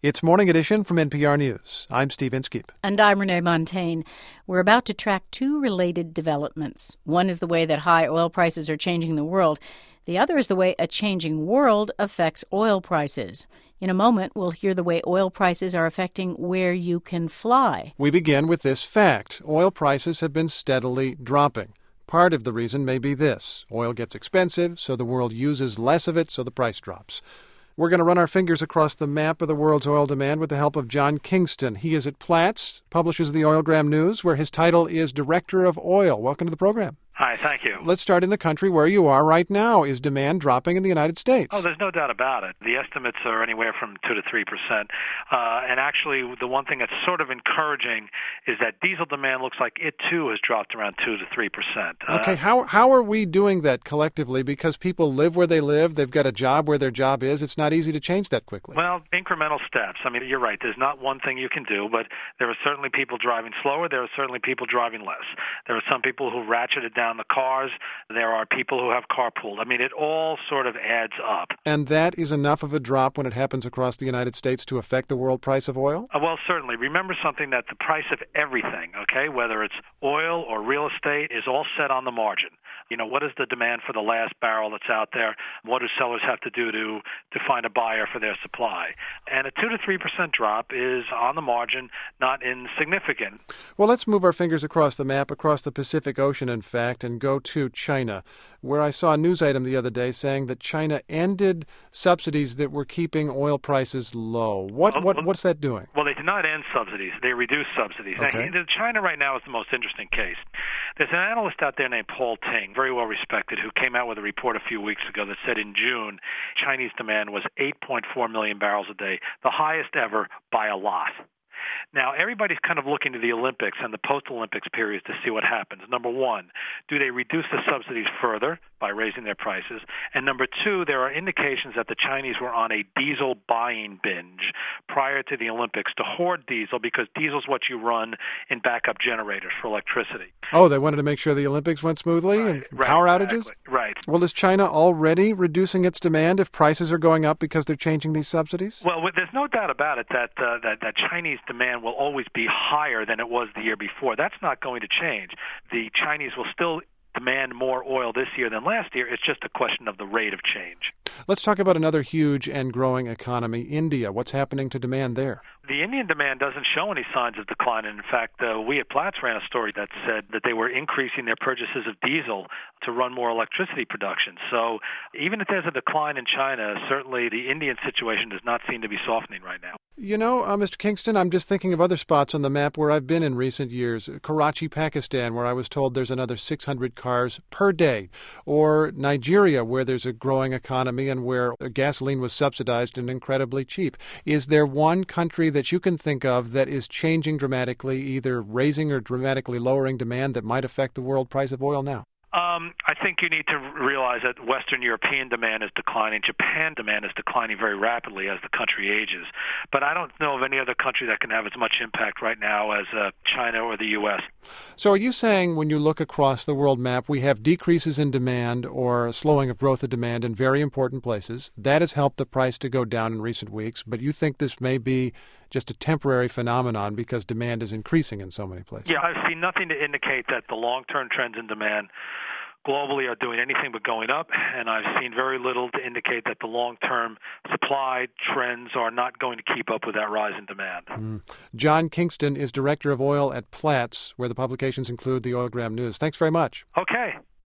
It's Morning Edition from NPR News. I'm Steve Inskeep. And I'm Renee Montaigne. We're about to track two related developments. One is the way that high oil prices are changing the world. The other is the way a changing world affects oil prices. In a moment, we'll hear the way oil prices are affecting where you can fly. We begin with this fact. Oil prices have been steadily dropping. Part of the reason may be this. Oil gets expensive, so the world uses less of it, so the price drops. We're going to run our fingers across the map of the world's oil demand with the help of John Kingston. He is at Platts, publishes the Oilgram News, where his title is Director of Oil. Welcome to the program. Hi, thank you. Let's start in the country where you are right now. Is demand dropping in the United States? Oh, there's no doubt about it. The estimates are anywhere from 2 to 3%. And actually, the one thing that's sort of encouraging is that diesel demand looks like it, too, has dropped around 2 to 3%. Okay, how are we doing that collectively? Because people live where they live, they've got a job where their job is. It's not easy to change that quickly. Well, incremental steps. I mean, you're right. There's not one thing you can do, but there are certainly people driving slower. There are certainly people driving less. There are some people who ratcheted down the cars. There are people who have carpooled. I mean, it all sort of adds up. And that is enough of a drop when it happens across the United States to affect the world price of oil? Well, certainly. Remember something, that the price of everything, okay, whether it's oil or real estate, is all set on the margin. You know, what is the demand for the last barrel that's out there? What do sellers have to do to find a buyer for their supply? And a 2 to 3% drop is on the margin, not insignificant. Well, let's move our fingers across the map, across the Pacific Ocean, in fact, and go to China, where I saw a news item the other day saying that China ended subsidies that were keeping oil prices low. What's that doing? Well, they did not end subsidies. They reduced subsidies. Okay. Now, China right now is the most interesting case. There's an analyst out there named Paul Ting, very well respected, who came out with a report a few weeks ago that said in June, Chinese demand was 8.4 million barrels a day, the highest ever by a lot. Now, everybody's kind of looking to the Olympics and the post-Olympics periods to see what happens. Number one, do they reduce the subsidies further by raising their prices? And number two, there are indications that the Chinese were on a diesel buying binge prior to the Olympics to hoard diesel, because diesel is what you run in backup generators for electricity. Oh, they wanted to make sure the Olympics went smoothly and power outages? Right. Well, is China already reducing its demand if prices are going up because they're changing these subsidies? Well, there's no doubt about it that Chinese demand will always be higher than it was the year before. That's not going to change. The Chinese will still demand more oil this year than last year. It's just a question of the rate of change. Let's talk about another huge and growing economy, India. What's happening to demand there? The Indian demand doesn't show any signs of decline. And in fact, we at Platts ran a story that said that they were increasing their purchases of diesel to run more electricity production. So even if there's a decline in China, certainly the Indian situation does not seem to be softening right now. You know, Mr. Kingston, I'm just thinking of other spots on the map where I've been in recent years. Karachi, Pakistan, where I was told there's another 600 cars per day. Or Nigeria, where there's a growing economy and where gasoline was subsidized and incredibly cheap. Is there one country that you can think of that is changing dramatically, either raising or dramatically lowering demand that might affect the world price of oil now? I think you need to realize that Western European demand is declining. Japan demand is declining very rapidly as the country ages. But I don't know of any other country that can have as much impact right now as China or the U.S. So are you saying when you look across the world map, we have decreases in demand or a slowing of growth of demand in very important places? That has helped the price to go down in recent weeks, but you think this may be just a temporary phenomenon because demand is increasing in so many places? Yeah, I've seen nothing to indicate that the long-term trends in demand globally are doing anything but going up, and I've seen very little to indicate that the long-term supply trends are not going to keep up with that rise in demand. John Kingston is Director of Oil at Platts, where the publications include the Oilgram News. Thanks very much. Okay.